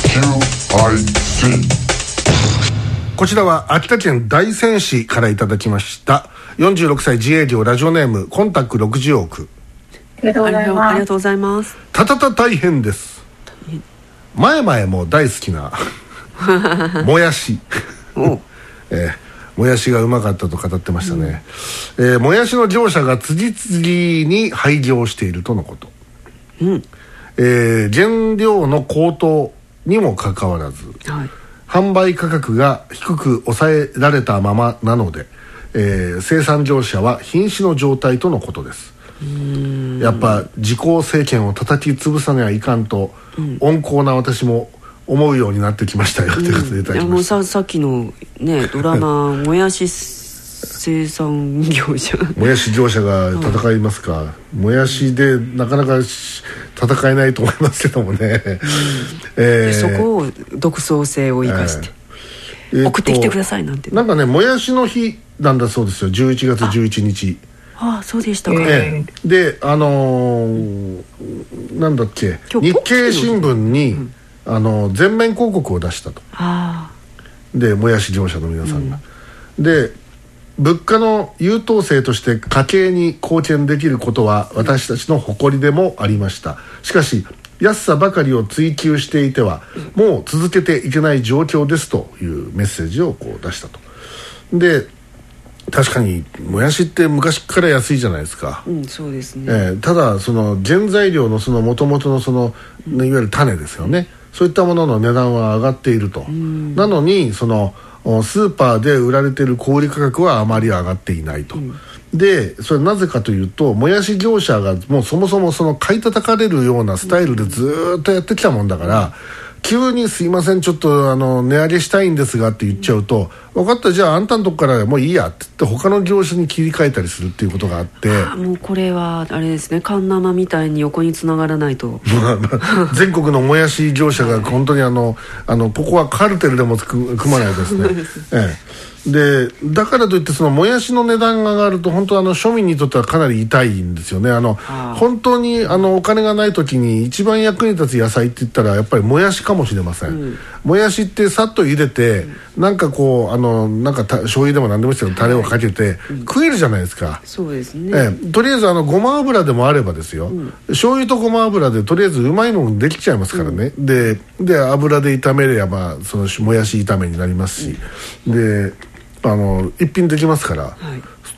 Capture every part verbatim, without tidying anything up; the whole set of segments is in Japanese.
キューアイシー。 こちらは秋田県大仙市からいただきました。よんじゅうろくさい自営業ラジオネームコンタクろくじゅうおく。 ありがとうございます。 ありがとうございます。 たたた大変です。前々も大好きなもやしえー、もやしがうまかったと語ってましたね、うんえー、もやしの業者が次々に廃業しているとのこと、うんえー、原料の高騰にもかかわらず、はい、販売価格が低く抑えられたままなので、えー、生産業者は瀕死の状態とのことです。うーんやっぱ自公政権を叩き潰さにはいかんと、うん、温厚な私も思うようになってきましたよ、うん、ということでいただきました。いやもう さ, さっきの、ね、ドラマもやし生産業者もやし業者が戦いますか、うん、もやしでなかなか戦えないと思いますけどもね、うんえー、そこを独創性を生かして、えー、送ってきてくださいなんて、 なんかねもやしの日なんだそうですよ、じゅういちがつじゅういちにち。 ああそうでしたか、 えー、であのー、なんだっけ日経新聞に、うん、あの全面広告を出したと。あでもやし業者の皆さんが、うん、で物価の優等生として家計に貢献できることは私たちの誇りでもありました。しかし安さばかりを追求していてはもう続けていけない状況ですというメッセージをこう出したと。で確かにもやしって昔から安いじゃないですか、 うんそうですねえー、ただその原材料のその元々のそのいわゆる種ですよね、そういったものの値段は上がっていると、うん、なのにそのスーパーで売られている小売価格はあまり上がっていないと、うん、でそれなぜかというともやし業者がもうそもそもその買い叩かれるようなスタイルでずっとやってきたもんだから、うん急にすいませんちょっとあの値上げしたいんですがって言っちゃうと、分かったじゃああんたのとこからもういいやって言って他の業種に切り替えたりするっていうことがあって、 あもうこれはあれですね、カンナマみたいに横につながらないと全国のもやし業者が本当にあのあのここはカルテルでも組まないですねええでだからといってそのもやしの値段が上がると本当あの庶民にとってはかなり痛いんですよね。あのあ本当にあのお金がない時に一番役に立つ野菜って言ったらやっぱりもやしかもしれません、うん、もやしってさっと茹でて、うん、なんかこうあのなんかた醤油でも何でもいいですけどタレをかけて、はい、食えるじゃないですか、 うん、そうですね、 ええ、とりあえずあのごま油でもあればですよ、うん、醤油とごま油でとりあえずうまいものできちゃいますからね、うん、で, で油で炒めればそのもやし炒めになりますし、うん、であの一品できますから、はい、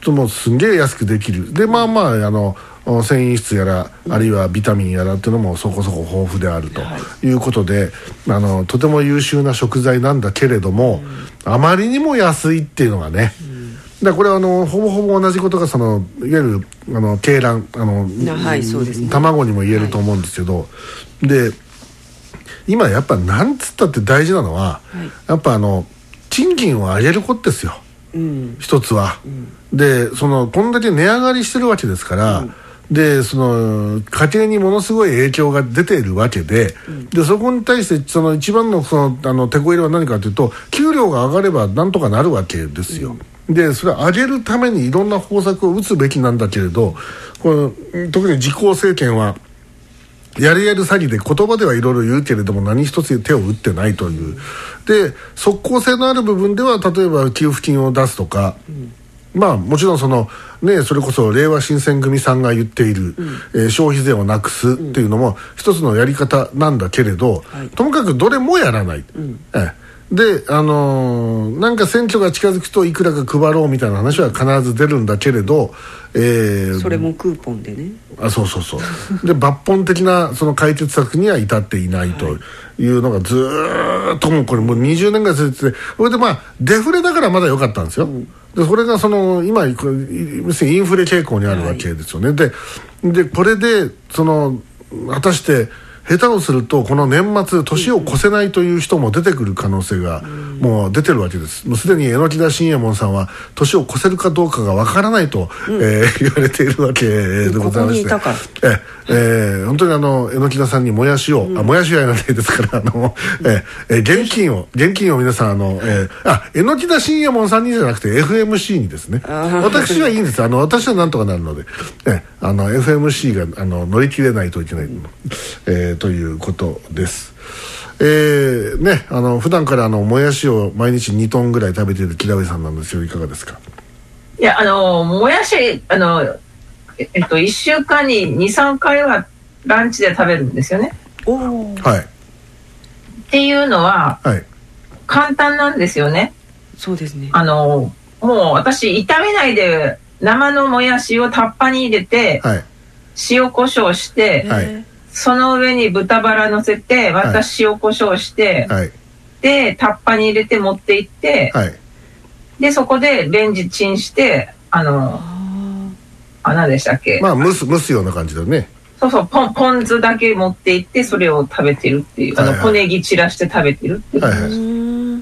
もうすんげえ安くできる。でまあまああの繊維質やら、うん、あるいはビタミンやらっていうのもそこそこ豊富であるということで、はい、あのとても優秀な食材なんだけれども、うん、あまりにも安いっていうのがね、うん、だこれはあのほぼほぼ同じことがそのいわゆるあの鶏卵あの、はいそうですね、卵にも言えると思うんですけど、はい、で今やっぱなんつったって大事なのは、はい、やっぱあの賃金を上げることですよ、うん、一つは、うん、でそのこんだけ値上がりしてるわけですから、うん、でその家計にものすごい影響が出ているわけで、うん、でそこに対してその一番のそのあの手こ入れは何かというと給料が上がればなんとかなるわけですよ、うん、でそれを上げるためにいろんな方策を打つべきなんだけれど、この特に自公政権はやるやる詐欺で言葉ではいろいろ言うけれども何一つ手を打ってないという。で即効性のある部分では例えば給付金を出すとか、うん、まあもちろんそのねそれこそれいわ新選組さんが言っている、うんえー、消費税をなくすっていうのも一つのやり方なんだけれど、うん、ともかくどれもやらない、うんえであのー、なんか選挙が近づくといくらか配ろうみたいな話は必ず出るんだけれど、えー、 それもクーポンでねあそうそうそうで抜本的なその解決策には至っていないというのがずーっともうこれもうにじゅうねんぐらい続いてて、それでまあデフレだからまだ良かったんですよ、うん、でそれがその今要するにインフレ傾向にあるわけですよね、はい、で, でこれでその果たして下手をするとこの年末年を越せないという人も出てくる可能性がもう出てるわけです。もうすでに榎田信右衛門さんは年を越せるかどうかがわからないと、うんえー、言われているわけでございまして、ここにいたかえ、えー、本当にあの榎田さんにもやしを、うん、あもやしはやらないですからあの、えー、現金を現金を皆さんあの、えー、あ榎田信右衛門さんにじゃなくて エフエムシー にですね、私はいいんです。あの私はなんとかなるので、えー、あの エフエムシー があの乗り切れないといけない、うんえーということです。 えー、ね、あの普段からあのもやしを毎日にトンぐらい食べている木田上さんなんですよ。いかがですか？ いや、あのもやし、あのえっといっしゅうかんに にさんかいはランチで食べるんですよね。 おはい。 っていうのは、はい、簡単なんですよね。 そうですね。 あのもう私炒めないで生のもやしをタッパに入れて、はい、塩コショウして、はい、その上に豚バラ乗せてまた塩コショウして、はい、でタッパに入れて持って行って、はい、でそこでレンジチンしてあのあ何でしたっけ、 まあ蒸す蒸すような感じだね。 そうそう、ポン、ポン酢だけ持って行ってそれを食べてるっていう、はいはい、あの小ネギ散らして食べてるっていう、はいはい、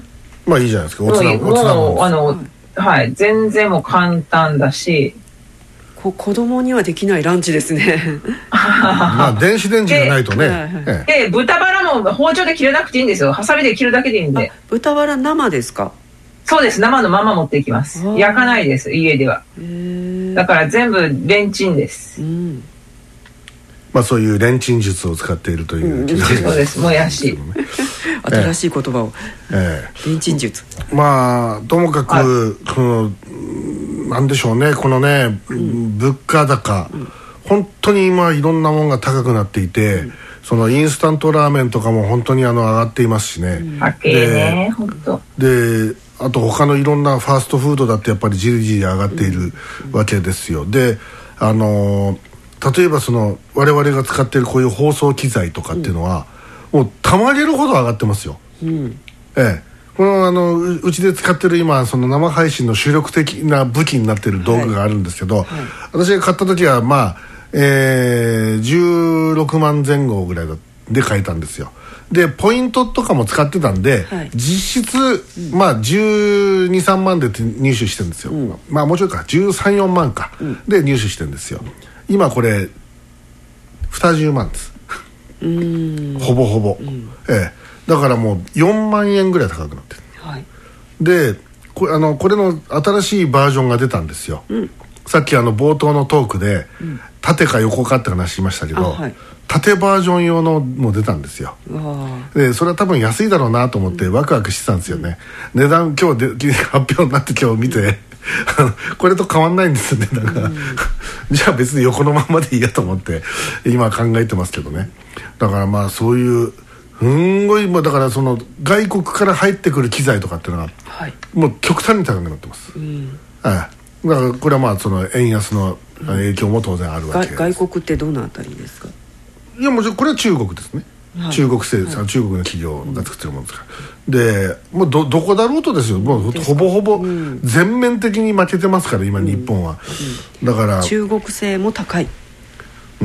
まあいいじゃないですか。おつなもう、もうあの、はい、全然もう簡単だし、 こ子供にはできないランチですね。 まあ電子レンジがないとね。 で、でで豚バラも包丁で切らなくていいんですよ。ハサミで切るだけでいいんで。 豚バラ生ですか？ そうです、生のまま持っていきます。焼かないです、家では。だから全部レンチンです、うん、 まあそういうレンチン術を使っているという、うん、 そうです、もやし新しい言葉を、ええ、レンチン術。 まあともかくこのなんでしょうね、このね、うん、物価高、うん、本当に今いろんなものが高くなっていて、うん、そのインスタントラーメンとかも本当にあの上がっていますしね、 高いね、本当で、あと他のいろんなファーストフードだってやっぱりじりじり上がっているわけですよ。で、あの例えばその我々が使っているこういう放送機材とかっていうのは、うん、もうたまげるほど上がってますよ、うん、ええ、このあの う, うちで使ってる今その生配信の主力的な武器になっている道具があるんですけど、はいはい、私が買った時はまあ、えー、じゅうろくまんぜん後ぐらいで買えたんですよ。でポイントとかも使ってたんで、はい、実質、うん、まあじゅうに、さんまんで入手してるんですよ、うん、まあもうちょいかじゅうさん、よんまんか、うん、で入手してるんですよ。今これにじゅうまんです。うーん、ほぼほぼ、うん、ええ、だからもうよんまんえんぐらい高くなってる、はい、でこれ、あのこれの新しいバージョンが出たんですよ、うん、さっきあの冒頭のトークで、うん、縦か横かって話しましたけど、はい、縦バージョン用のも出たんですよ。でそれは多分安いだろうなと思ってワクワクしてたんですよね、うん、値段今日で発表になって今日見てこれと変わんないんですよね。だから、うん、じゃあ別に横のままでいいやと思って今考えてますけどね。だからまあそういうすんごい、だからその外国から入ってくる機材とかっていうのが、はい、もう極端に高くなってます、うん、はい、だからこれはまあその円安の影響も当然あるわけです、うん、 外国ってどのあたりですか？ いやもちろんこれは中国ですね、はい、中国製、はい、中国の企業が作ってるものですから、うん、でもう ど, どこだろうとですよ、もうほぼほぼ全面的に負けてますから今、うん、日本は、うん、だから中国製も高い、 うん、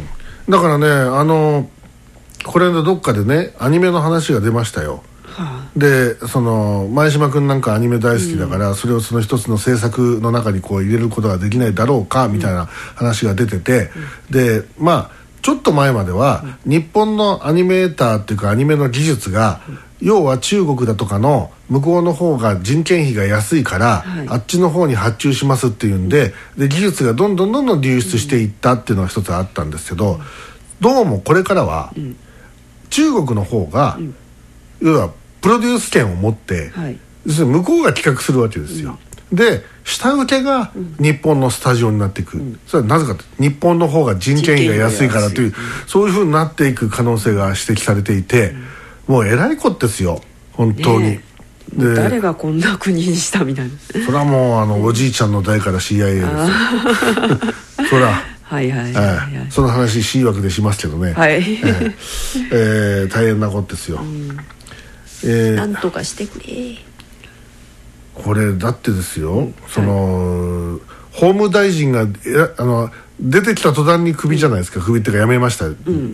だからね、あのこれのどっかでねアニメの話が出ましたよ、はあ、でその前島君なんかアニメ大好きだから、うん、それをその一つの制作の中にこう入れることができないだろうかみたいな話が出てて、うん、でまあちょっと前までは、うん、日本のアニメーターっていうかアニメの技術が、うん、要は中国だとかの向こうの方が人件費が安いから、はい、あっちの方に発注しますっていうんで、で技術がどんどんどんどん流出していったっていうのが一つあったんですけど、うん、どうもこれからは、うん、中国の方が、うん、要はプロデュース権を持って、はい、要するに向こうが企画するわけですよ、うん、で下請けが日本のスタジオになっていく、うん、それはなぜかと日本の方が人件費が安いからという、うん、そういう風になっていく可能性が指摘されていて、うん、もうえらいこってですよ本当に、ね、 で誰がこんな国にしたみたいな、 それはもうあのおじいちゃんの代から シーアイエー ですよそれははいはいはい、 はい、その話 C 枠でしますけどね、はい、えーえー、大変なことですよ、うん、 えー、なんとかしてくれ。 これだってですよ、うん、その、はい、法務大臣があの出てきた途端にクビじゃないですか、クビっていうか辞めました、うん、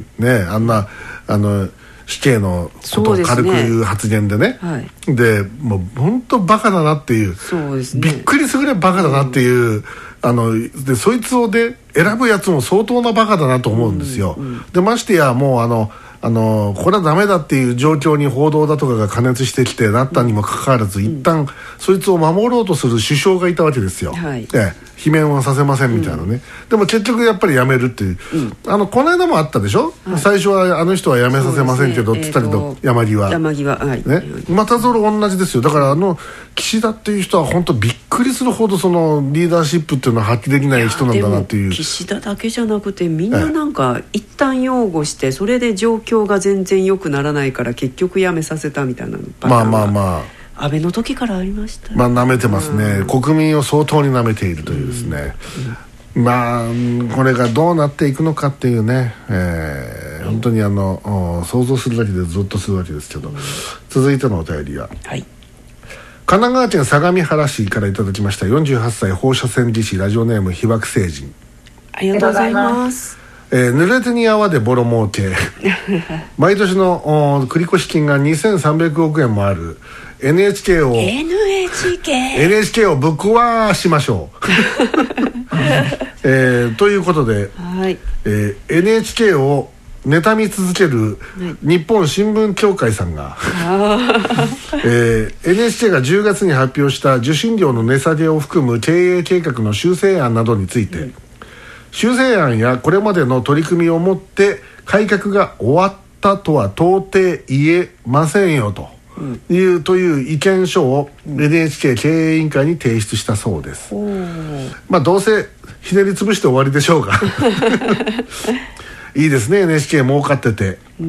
ね、あんなあの死刑のことを軽く言う発言でね、はい、でもう本当バカだなっていう、そうですね、びっくりするぐらいバカだなっていう、うん、あのでそいつをで選ぶやつも相当なバカだなと思うんですよ、うんうん、でましてやもうあのあのこれはダメだっていう状況に報道だとかが過熱してきてなったにもかかわらず、うん、一旦そいつを守ろうとする首相がいたわけですよ、はい、ええ罷免はさせませんみたいなね、うん、でも結局やっぱり辞めるっていう、うん、あのこの間もあったでしょ、はい、最初はあの人は辞めさせませんけどって言ったけど、えー、山際山際、はいね、またぞろ同じですよ。だからあの岸田っていう人は本当びっくりするほどそのリーダーシップっていうのは発揮できない人なんだなっていう。 岸田だけじゃなくてみんななんか一旦擁護してそれで状況が全然良くならないから結局辞めさせたみたいなパターンがまあまあまあ安倍の時からありました、ね、 まあ舐めてますね、うん、国民を相当に舐めているというですね、うんうん、まあこれがどうなっていくのかっていうね、えー、本当にあの想像するだけでゾッとするわけですけど、うん、続いてのお便りは、はい、神奈川県相模原市からいただきました。よんじゅうはっさい放射線技師、ラジオネーム被爆成人。 ありがとうございます。 えー、濡れ手に泡でボロ儲け毎年の繰越金がにせんさんびゃくおくえんもある エヌエイチケー をエヌエイチケーエヌエイチケー をぶっ壊しましょう、えー、ということで、はいえー、エヌエイチケー を妬み続ける日本新聞協会さんが、えー、エヌエイチケー がじゅうがつに発表した受信料の値下げを含む経営計画の修正案などについて、うん修正案やこれまでの取り組みをもって改革が終わったとは到底言えませんよという、うん、という意見書を エヌエイチケー 経営委員会に提出したそうです、うん、まあどうせひねり潰して終わりでしょうがいいですね エヌエイチケー 儲かってて、うん、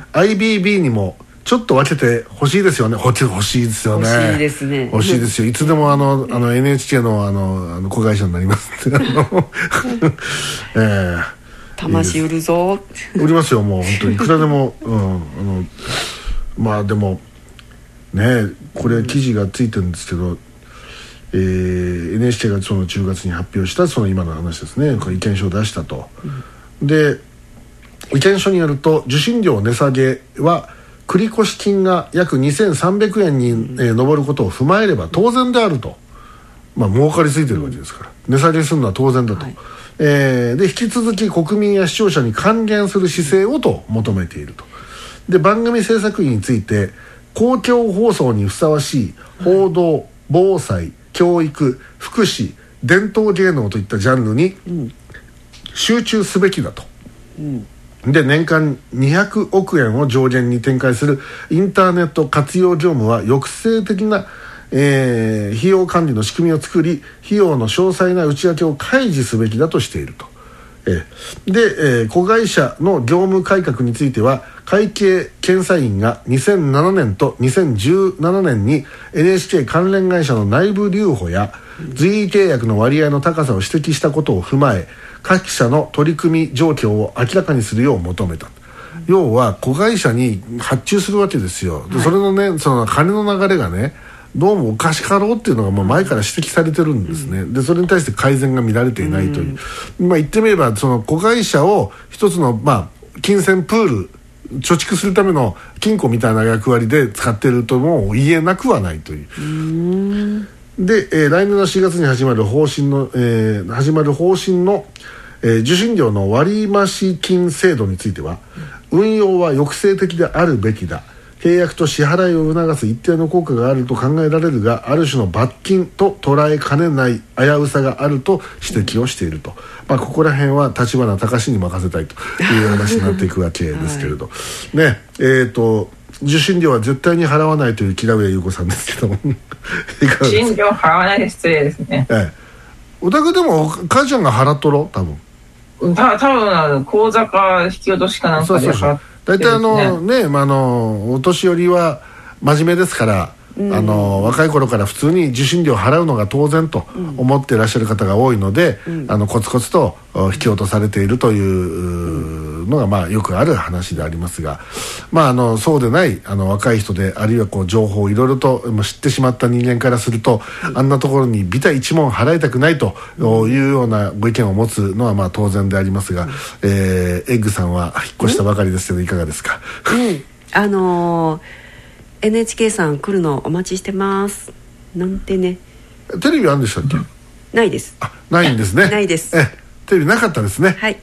アイビービー にもちょっと分けて欲しいですよね。欲しいですよね。 欲しいですね。 欲しいですよ。いつでもあのあの エヌエイチケー のあのあの子会社になりますって。えー、 魂売るぞ。 売りますよもう本当にいくらでも。うん、あのまあでもねこれ記事がついてるんですけど、えー、エヌエイチケー がそのじゅうがつに発表したその今の話ですね。これ意見書を出したと。うん、で意見書によると受信料値下げは繰越金が約にせんさんびゃくえんに、えー、上ることを踏まえれば当然であると、まあ儲かりついてるわけですから値下げするのは当然だと、はいえー、で引き続き国民や視聴者に還元する姿勢をと求めていると。で番組制作費について公共放送にふさわしい報道、はい、防災、教育、福祉、伝統芸能といったジャンルに集中すべきだと、うんで年間にひゃくおくえんを上限に展開するインターネット活用業務は抑制的な、えー、費用管理の仕組みを作り費用の詳細な内訳を開示すべきだとしていると、えー、で、えー、子会社の業務改革については会計検査院がにせんななねんとにせんじゅうななねんに エヌエイチケー 関連会社の内部留保や随意契約の割合の高さを指摘したことを踏まえ各社の取り組み状況を明らかにするよう求めた。要は子会社に発注するわけですよ。でそれのねその金の流れがねどうもおかしかろうっていうのがもう前から指摘されてるんですね。でそれに対して改善が見られていないという、まあ言ってみればその子会社を一つのまあ金銭プール貯蓄するための金庫みたいな役割で使っているとも言えなくはないという。うーんで、えー、来年のしがつに始まる方針の、えー、始まる方針の、えー、受信料の割増金制度については、うん、運用は抑制的であるべきだ契約と支払いを促す一定の効果があると考えられるがある種の罰金と捉えかねない危うさがあると指摘をしていると、まあ、ここら辺は立花隆に任せたいという話になっていくわけですけれど、はい、ねえーと受信料は絶対に払わないという木田上優子さんですけども受信料払わないで失礼ですね、ええ、 お宅でも母ちゃんが払っとろ多分た多分口座か引き落としかなんかで払ってるんですね。 大体あのね、まあ、あのお年寄りは真面目ですからうん、あの若い頃から普通に受信料を払うのが当然と思っていらっしゃる方が多いので、うん、あのコツコツと引き落とされているというのが、まあ、よくある話でありますが、まあ、あのそうでないあの若い人であるいはこう情報をいろいろと知ってしまった人間からすると、うん、あんなところにビタ一文払いたくないというようなご意見を持つのはまあ当然でありますが、うんえー、エッグさんは引っ越したばかりですけどいかがですか。 うん、あのーエヌエイチケー さん来るのお待ちしてますなんてね。 テレビあるんでしたっけ？ ないです。 あ、ないんですね。 ないです。 えテレビなかったですね。 はい、 はい、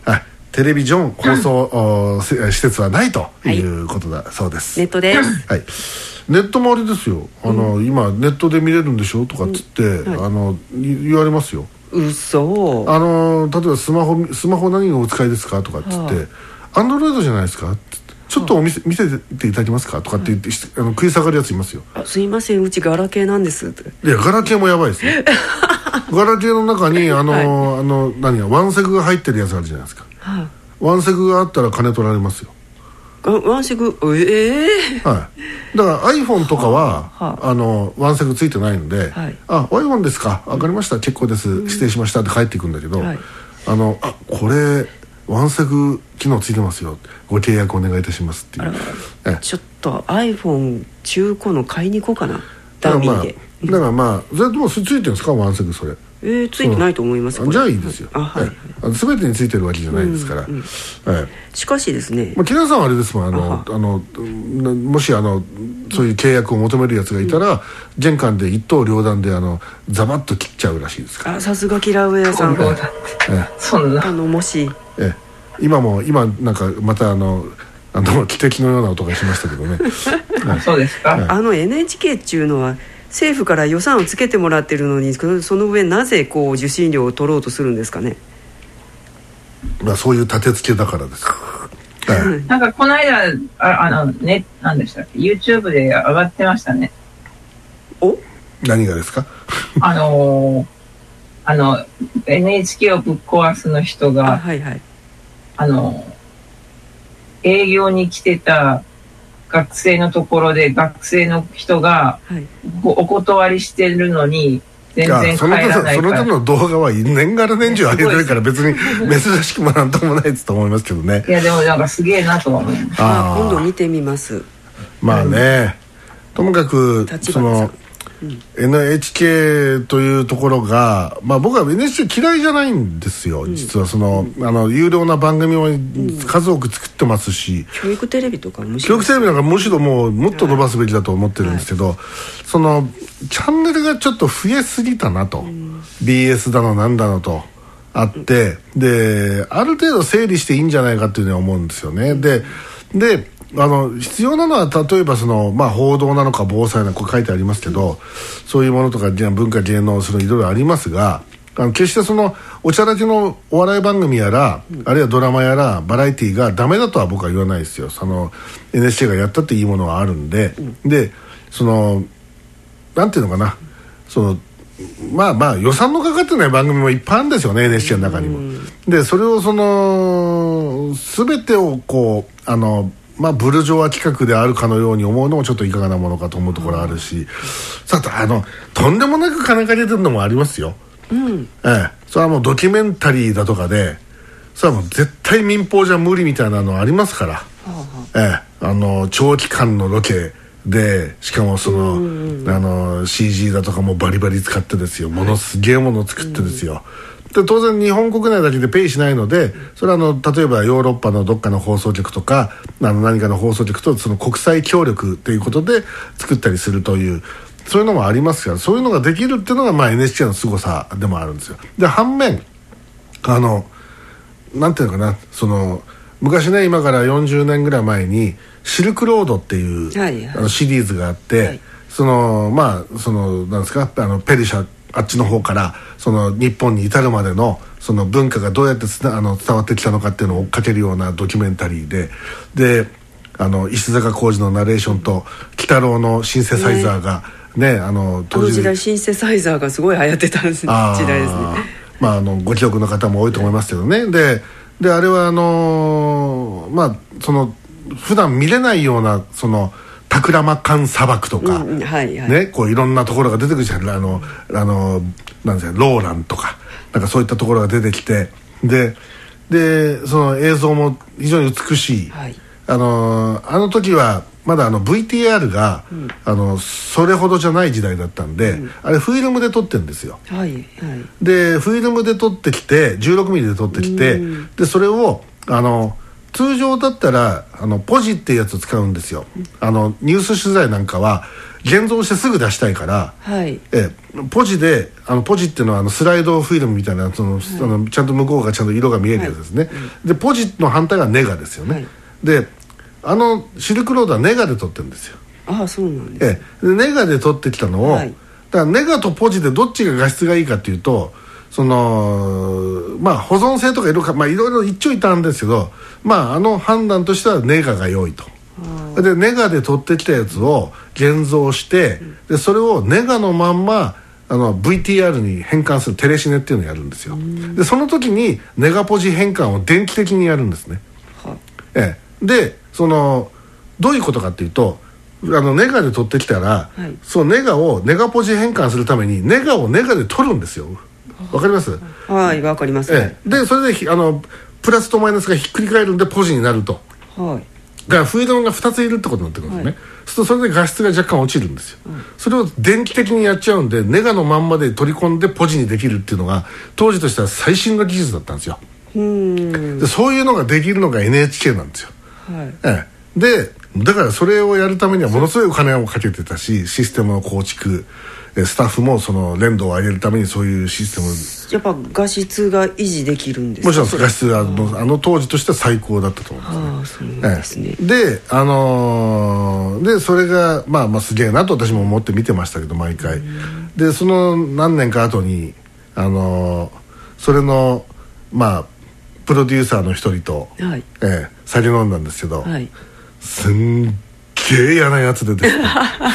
テレビジョン放送、うん、施設はないということだそうです。 ネットです、 はい、ネットもあれですよ、あの、うん、今ネットで見れるんでしょとかっつって、うんはい、あの言われますよ。 嘘。 あの例えばスマホスマホ何をお使いですかとかっつってアンドロイドじゃないですかってちょっとお見せ、はあ、見せていただけますかとかって言って、はい、あの食い下がるやついますよ。 あすいませんうちガラケーなんですって。 いやガラケーもやばいですねガラケーの中にあの、はい、あの何やワンセグが入ってるやつあるじゃないですか、はあ、ワンセグがあったら金取られますよ。 ワンセグええー、 はい、だから iPhone とかは、はあはあ、あのワンセグついてないので、はい、あ iPhone ですか分かりました結構です指定しましたって返っていくんだけど、はい、あのあこれワンセグ機能ついてますよご契約お願いいたしますっていうえちょっと iPhone 中古の買いに行こうかなダミーで。 だからまあそれでもついてるんですかワンセグそれ。 えー、ついてないと思います。 じゃあいいですよ。あ、はい、え全てについてるわけじゃないですから、うんうんはい、しかしですね、 まあ、木田さんはあれですもんあのあのもしあのそういう契約を求めるやつがいたら、うん、玄関で一刀両断であのザバッと切っちゃうらしいですから。 あさすがキラウェアさん。そんなあのもしえ今も今なんかまたあのあの汽笛のような音がしましたけどねそうですか、 はい、あの エヌエイチケー っていうのは政府から予算をつけてもらってるのにその上なぜこう受信料を取ろうとするんですかね。 まあそういう立て付けだからです、はい、なんかこの間ああのね何でしたっけ YouTube で上がってましたね。 お何がですかあのあの エヌエイチケー をぶっ壊すの人があ、はいはい、 あの営業に来てた学生のところで学生の人がお断りしてるのに全然帰らないから。 その手の動画は年がら年中上げてるから別に珍しくもなんともないと思いますけどね。 いやでもなんかすげえなとは思います。 あ今度見てみます。 まあね、ともかくそのうん、エヌエイチケー というところが、まあ、僕は エヌエイチケー 嫌いじゃないんですよ、うん、実はその、うん、あの有料な番組を数多く作ってますし、 うん、教育テレビとかむしろ教育テレビなんかむしろもうもっと伸ばすべきだと思ってるんですけど、はい、そのチャンネルがちょっと増えすぎたなと、うん、ビーエス だのなんだのとあって、うん、である程度整理していいんじゃないかっていうのは思うんですよね。でであの必要なのは例えばその、まあ、報道なのか防災なのかこう書いてありますけど、そういうものとか文化芸能そのいろいろありますが、あの決してそのおちゃらけのお笑い番組やら、うん、あるいはドラマやらバラエティーがダメだとは僕は言わないですよ。その エヌエイチケー がやったっていいものはあるんで、うん、でそのなんていうのかな、そのまあまあ予算のかかってない番組もいっぱいあるんですよね エヌエイチケー の中にも、うん、でそれをその全てをこうあのまあ、ブルジョワ企画であるかのように思うのもちょっといかがなものかと思うところあるし、さあのとんでもなく金かけてるのもありますよ、うんええ、それはもうドキュメンタリーだとかでそれはもう絶対民放じゃ無理みたいなのありますから、ええ、あの長期間のロケでしかもその、うんうん、あの シージー だとかもバリバリ使ってですよ、ものすげえものを作ってですよ、で当然日本国内だけでペイしないので、それはあの例えばヨーロッパのどっかの放送局とかあの何かの放送局とその国際協力ということで作ったりするというそういうのもありますから、そういうのができるっていうのがまあ エヌエイチケー の凄さでもあるんですよ。で反面あのなんていうのかな、その昔ね今からよんじゅうねんぐらい前にシルクロードっていう、はいはい、あのシリーズがあって、はい、そのまあそのなんですかあのペルシャあっちの方からその日本に至るまでのその文化がどうやってつなあの伝わってきたのかっていうのを追っかけるようなドキュメンタリーで、であの石坂浩二のナレーションと鬼太郎のシンセサイザーがね、ねあの当時時代シンセサイザーがすごい流行ってた時代ですね。 まああのご記憶の方も多いと思いますけどね。でであれはあのー、まあその普段見れないようなそのタクラマカン砂漠とか、うんはいはいね、こういろんなところが出てくるじゃん。あのあのなんですかローランとかなんかそういったところが出てきて、ででその映像も非常に美しい、はい、あのあの時はまだあの ブイティーアール が、うん、あのそれほどじゃない時代だったんで、うん、あれフィルムで撮ってるんですよ、はいはい、でフィルムで撮ってきてじゅうろくミリで撮ってきて、うん、でそれをあの通常だったらあのポジっていうやつを使うんですよ。あのニュース取材なんかは現像してすぐ出したいから、はい、えポジであのポジっていうのはあのスライドフィルムみたいなその、はい、あのちゃんと向こうがちゃんと色が見えるやつですね、はい、でポジの反対がネガですよね、はい、であのシルクロードはネガで撮ってるんですよ。 ああそうなんです、ね、 えでネガで撮ってきたのを、はい、だからネガとポジでどっちが画質がいいかっていうとそのまあ保存性とかいろいろ、まあ、いろいろ一長一短ですけど、まあ、あの判断としてはネガが良いと。でネガで撮ってきたやつを現像して、でそれをネガのまんまあの ブイティーアール に変換するテレシネっていうのをやるんですよ。でその時にネガポジ変換を電気的にやるんですね。ええ、でそのどういうことかっていうとあのネガで撮ってきたら、はい、そのネガをネガポジ変換するためにネガをネガで撮るんですよ。わかります？ はいわかります、ね、 ええ、でそれであのプラスとマイナスがひっくり返るんでポジになると。はいだからフィルムがふたついるってことになってくるんですね、はい、そうするとそれで画質が若干落ちるんですよ、うん、それを電気的にやっちゃうんでネガのまんまで取り込んでポジにできるっていうのが当時としては最新の技術だったんですよ。うんでそういうのができるのが エヌエイチケー なんですよ、はいええ、でだからそれをやるためにはものすごいお金をかけてたしシステムの構築スタッフもその連動を上げるためにそういうシステムやっぱ画質が維持できるんですか？ もちろん画質はあの当時としては最高だったと思いますね。ああそうですね、ええ、で、あのー、でそれが、まあ、まあすげえなと私も思って見てましたけど毎回でその何年か後に、あのー、それのまあプロデューサーの一人と、はいええ、酒飲んだんですけど、はい、すんげえ嫌なやつでですね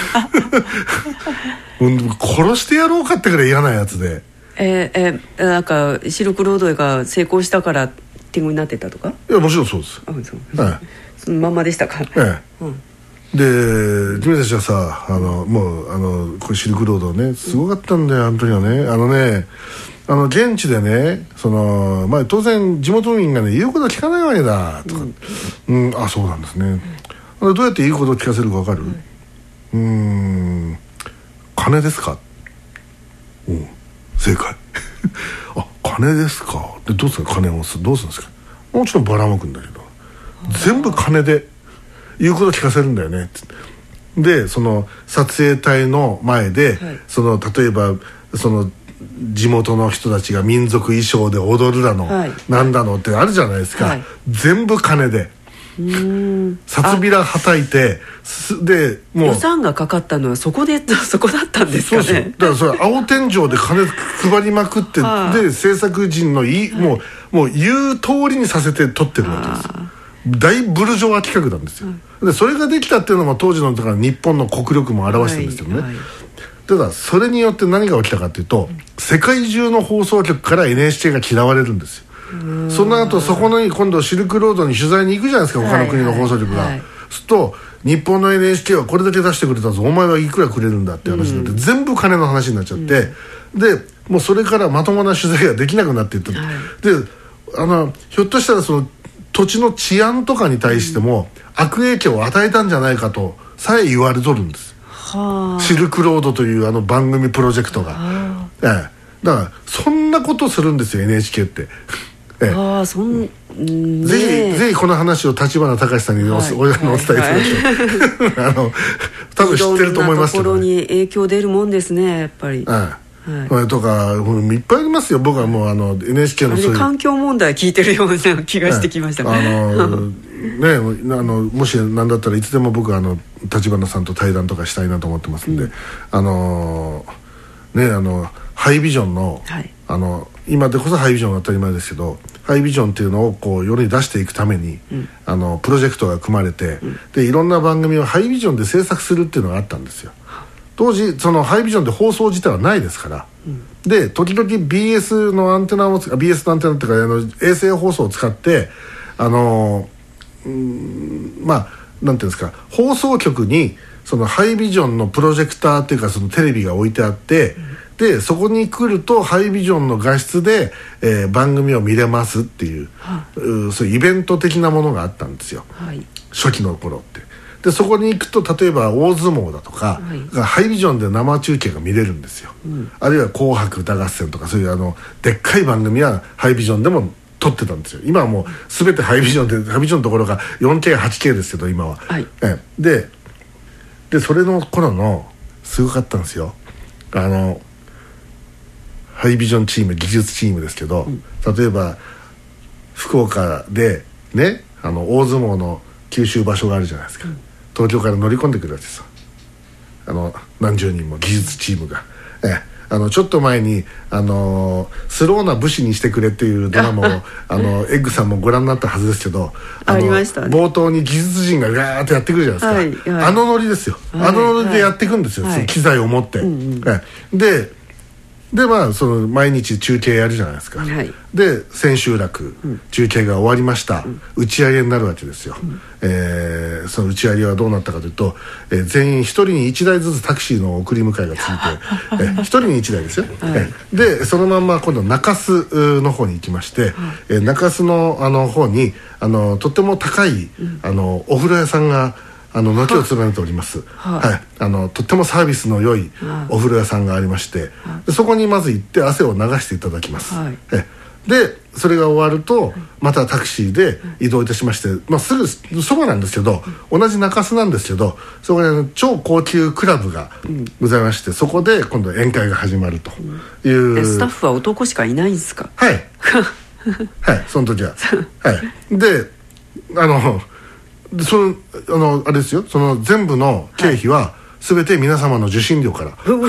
殺してやろうかってくらい嫌なやつでえー、えー、なんかシルクロードが成功したから天狗になってたとか？ いやもちろんそうです。 あそう、はい、そのまんまでしたか？ ええ、うん、で君たちはさあのもうあのこれシルクロードねすごかったんだよ、うん、あの時はねあのねあの現地でねその、まあ、当然地元民がね言うことは聞かないわけだとか、うんうん、あそうなんですね、うん、どうやって言うことを聞かせるか分かる？うん、うーん金ですか？うん正解あ金ですかでどうする金をどうするんですか？もちろんばらまくんだけど全部金で言うこと聞かせるんだよねってでその撮影隊の前で、はい、その例えばその地元の人たちが民族衣装で踊るだの、はい、なんだのってあるじゃないですか、はい、全部金でうーん札びらはたいてでもう予算がかかったのはそこでそこだったんですかね。そうそうだからそれ青天井で金配りまくってはあ、で制作陣のいい、はい、もうもう言う通りにさせて撮ってるわけですよ。大ブルジョワ企画なんですよ、はい、でそれができたっていうのも当時のだから日本の国力も表してるんですよね、はいはい、ただそれによって何が起きたかというと、うん、世界中の放送局から エヌエイチケー が嫌われるんですよ。その後そこの今度シルクロードに取材に行くじゃないですか他の国の放送局が、はいはいはい、すると日本の エヌエイチケー はこれだけ出してくれたぞお前はいくらくれるんだって話になって、うん、全部金の話になっちゃって、うん、でもうそれからまともな取材ができなくなっていった、はい、であのひょっとしたらその土地の治安とかに対しても悪影響を与えたんじゃないかとさえ言われとるんです、はあ、シルクロードというあの番組プロジェクトが、はあええ、だからそんなことするんですよ エヌエイチケー ってええ、あそん、ね、ぜひぜひこの話を立花隆さんにお、はい、お, お伝えすると、はい、あの多分知ってると思いますけど、ね、 いろんなところに影響出るもんですねやっぱり、 はいはい、とかいっぱいありますよ。僕はもうあの エヌエイチケー のそういう環境問題聞いてるような気がしてきました、 はい、あのねあのもし何だったらいつでも僕はあの立花さんと対談とかしたいなと思ってますんで、うん、あのねあのハイビジョンの、はい、あの今でこそハイビジョンが当たり前ですけどハイビジョンっていうのをこう世に出していくために、うん、あのプロジェクトが組まれて、うん、でいろんな番組をハイビジョンで制作するっていうのがあったんですよ。当時そのハイビジョンで放送自体はないですから、うん、で時々 ビーエス のアンテナを ビーエス のアンテナっていうかあの衛星放送を使ってあのうんまあなんていうんですか放送局にそのハイビジョンのプロジェクターっていうかそのテレビが置いてあって、うん、でそこに来るとハイビジョンの画質で、えー、番組を見れますっていう、はいうそういうイベント的なものがあったんですよ、はい、初期の頃って。でそこに行くと例えば大相撲だとか、はい、ハイビジョンで生中継が見れるんですよ、うん、あるいは紅白歌合戦とかそういうあのでっかい番組はハイビジョンでも撮ってたんですよ。今はもう全てハイビジョンで、ハイビジョンのところが よんケー、はちケー ですけど今は、はい、えででそれの頃のすごかったんですよ。あのハイビジョンチーム、技術チームですけど、うん、例えば福岡でね、あの大相撲の九州場所があるじゃないですか、うん、東京から乗り込んでくるわけですよ。あの何十人も技術チームが、えあのちょっと前にあのスローな武士にしてくれっていうドラマをあのエッグさんもご覧になったはずですけど、あのありましたね、 冒頭に技術陣がガーッとやってくるじゃないですか、はいはい、あのノリですよ、はい、あのノリでやっていくんですよ、はい、機材を持って、うんうん、えででまあその毎日中継やるじゃないですか、はい、で千秋楽、うん、中継が終わりました、うん、打ち上げになるわけですよ、うん、えー、その打ち上げはどうなったかというと、えー、全員一人に一台ずつタクシーの送り迎えがついて、えー、一人に一台ですよ、はい、えー、でそのまんま今度中洲の方に行きまして、はい、えー、中洲のあの方にあのとっても高い、うん、あのお風呂屋さんがあの軒を連ねております、はいはい、あのとってもサービスの良いお風呂屋さんがありまして、はい、でそこにまず行って汗を流していただきます、はい、えでそれが終わるとまたタクシーで移動いたしまして、まあ、すぐそばなんですけど、同じ中洲なんですけど、そこで超高級クラブがございまして、そこで今度宴会が始まるという、うん、 スタッフは男しかいないんですか？ はいはいその時ははいであのそのあのあれですよ、その全部の経費は全て皆様の受信料から、はい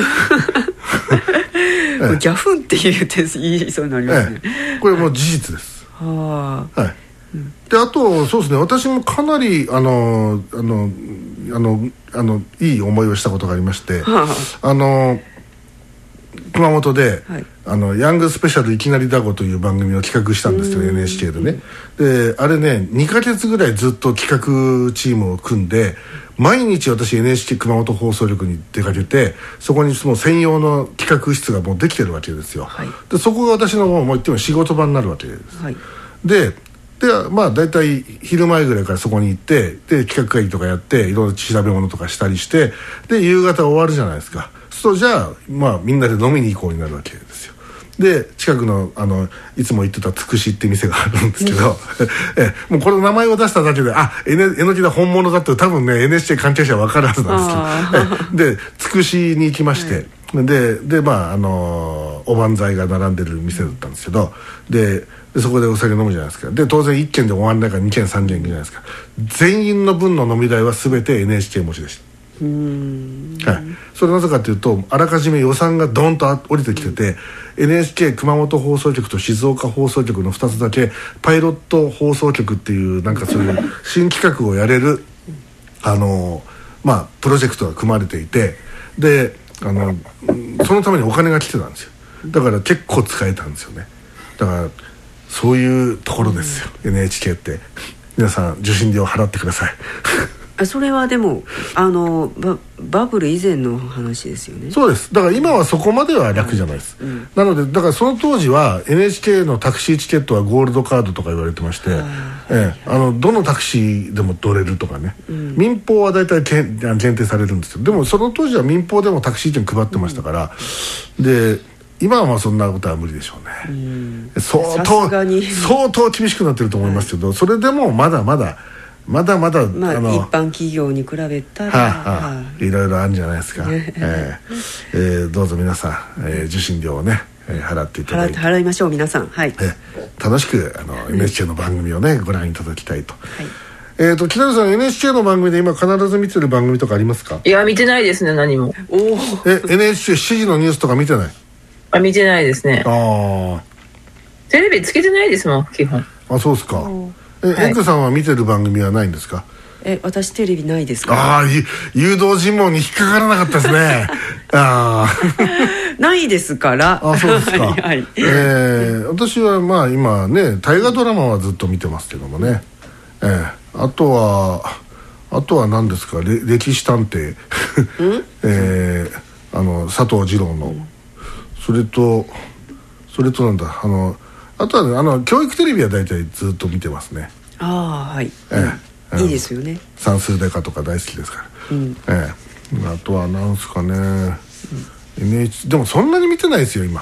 ええ、ギャフンって言って言いそうになりますね、 ええ、これもう事実です。はあ、はい、うん、であとそうですね、私もかなりあのあのあのあのいい思いをしたことがありまして、はあ、あの熊本で、はい、あのヤングスペシャルいきなりダゴという番組を企画したんですよ エヌエイチケー でね。であれねにかげつぐらいずっと企画チームを組んで、毎日私 エヌエイチケー 熊本放送局に出かけて、そこにその専用の企画室がもうできてるわけですよ、はい、でそこが私のもう言っても仕事場になるわけです、はい、ででまあ大体昼前ぐらいからそこに行って、で企画会議とかやっていろいろ調べ物とかしたりして、で夕方終わるじゃないですか。そうじゃあ、まあ、みんなで飲みに行こうになるわけですよ。で近くの、あのいつも行ってたつくしって店があるんですけどえもうこの名前を出しただけで、あえのきだ本物だって多分ね エヌエイチケー 関係者は分かるはずなんですけどでつくしに行きまして、はい、ででまああのおばんざいが並んでる店だったんですけど、ででそこでお酒飲むじゃないですか。で当然いっけんで終わんないからにけんさんけん行くじゃないですか。全員の分の飲み代は全て エヌエイチケー 持ちでした。うーん、はい、それなぜかというと、あらかじめ予算がドーンと降りてきてて、うん、エヌエイチケー 熊本放送局と静岡放送局のふたつだけパイロット放送局っていうなんかそういう新企画をやれるあの、まあ、プロジェクトが組まれていて、であのそのためにお金が来てたんですよ。だから結構使えたんですよね。だからそういうところですよ、うん、エヌエイチケー って。皆さん受信料払ってくださいそれはでもあの バ, バブル以前の話ですよね。 そうです。だから今はそこまでは楽じゃないです、うん、なのでだからその当時は エヌエイチケー のタクシーチケットはゴールドカードとか言われてまして、ええ、あのどのタクシーでも取れるとかね、うん、民放は大体限定されるんですよ。でもその当時は民放でもタクシー券配ってましたから、うん、で今はまあそんなことは無理でしょうね、うん、相当相当厳しくなってると思いますけど、はい、それでもまだまだまだまだ、 まあ、あの一般企業に比べたら、はあはあ、いろいろあるんじゃないですか、えーえー、どうぞ皆さん、えー、受信料をね、えー、払っていただいて払, 払いましょう皆さん、はい、 えー、楽しくあの エヌエイチケー の番組をねご覧いただきたいと、はい、えーと木田さん エヌエイチケー の番組で今必ず見てる番組とかありますか？ いや見てないですね何も。 おえ エヌエイチケーしちじのニュースとか見てない？ あ見てないですね。 あテレビつけてないですもん基本。 あそうですか。え、はい、エッグさんは見てる番組はないんですか？ え私テレビないですか？ ああ誘導尋問に引っかからなかったですねあないですから。 あそうですか、はい、えー、私はまあ今ね大河ドラマはずっと見てますけどもね、えー、あとはあとは何ですか歴史探偵えー、あの佐藤二郎の、うん、それとそれとなんだあのあとは、ね、あの教育テレビは大体ずっと見てますね。 ああはい、えー、いいですよね。 算数デカとか大好きですから、うん、えー、あとはなんすかね、うん、エヌエイチ でもそんなに見てないですよ今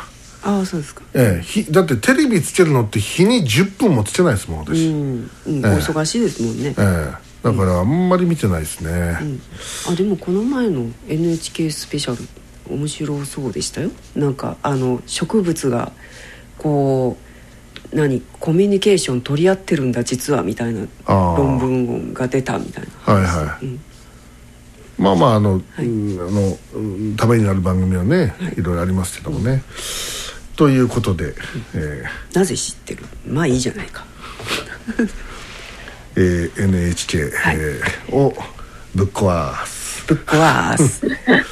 ああそうですか、 ええ、だってテレビつけるのって日にじゅっぷんもつけないですもん私、うんうん、ええ、お忙しいですもんね、 ええ、だからあんまり見てないですね、うん、 あでもこの前の エヌエイチケー スペシャル面白そうでしたよ。なんかあの植物がこう何コミュニケーション取り合ってるんだ実はみたいな論文が出たみたいな。 はいはい、うん、まあまああの、はい、あのためになる番組はね、はい、いろいろありますけどもね、うん、ということで、えー、なぜ知ってる？まあいいじゃないかえー、エヌエイチケー、はい、えー、をぶっ壊すぶっ壊す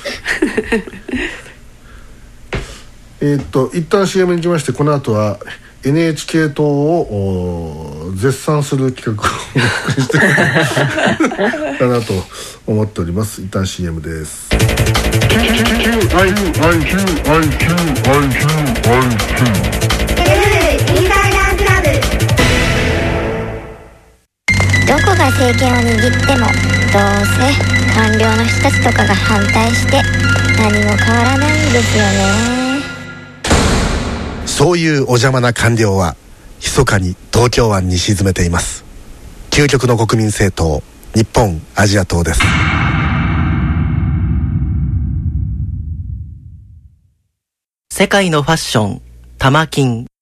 えっと一旦 シーエム に行きまして、この後は エヌエイチケー 党を絶賛する企画をしていかなと思っております。一旦 シーエム です。 どこが政権を握ってもどうせ官僚の人たちとかが反対して何も変わらないんですよね。 そういうお邪魔な官僚は密かに東京湾に沈めています。究極の国民政党、日本アジア党です。 世界のファッション、タマキン。